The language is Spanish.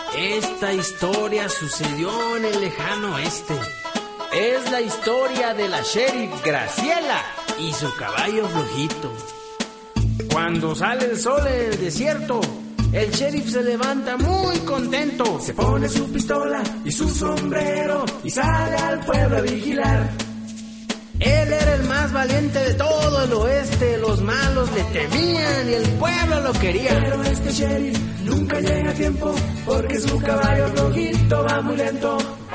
Esta historia sucedió en el lejano oeste. Es la historia de la sheriff Graciela y su caballo flojito. Cuando sale el sol en el desierto, el sheriff se levanta muy contento. Se pone su pistola y su sombrero y sale al pueblo a vigilar. Él era el más valiente de todo el oeste. Los malos le temían y el pueblo lo quería. Pero este sheriff nunca llega a tiempo porque su caballo flojito va muy lento.